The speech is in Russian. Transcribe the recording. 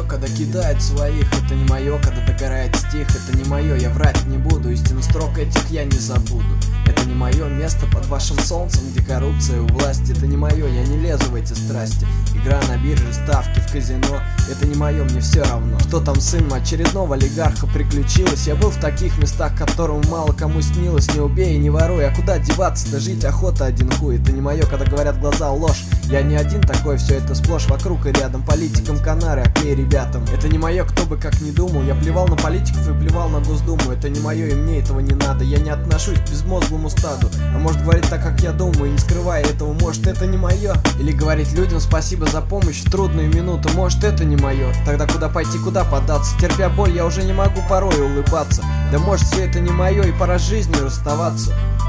когда кидает своих. Это не мое, когда догорает стих. Это не мое, я врать не буду. Истину строк этих я не забуду. Это не мое место под вашим солнцем, где коррупция у власти. Это не мое, я не лезу в эти страсти. Игра на бирже, ставки в казино. Это не мое, мне все равно. Что там сын очередного олигарха приключилось? Я был в таких местах, которым мало кому снилось. Не убей и не воруй, а куда деваться-то? Жить охота один хуй. Это не мое, когда говорят глаза ложь. Я не один такой, все это сплошь вокруг и рядом. Политикам Канары, окей, ребятам. Это не мое, кто бы как ни думал. Я плевал на политиков и плевал на Госдуму. Это не мое, и мне этого не надо. Я не отношусь к безмозглому стаду. А может говорить так, как я думаю, не скрывая этого. Может это не мое. Или говорить людям спасибо за помощь в трудную минуту. Может это не мое. Тогда куда пойти, куда податься? Терпя боль, я уже не могу порой улыбаться. Да может все это не мое, и пора с жизнью расставаться.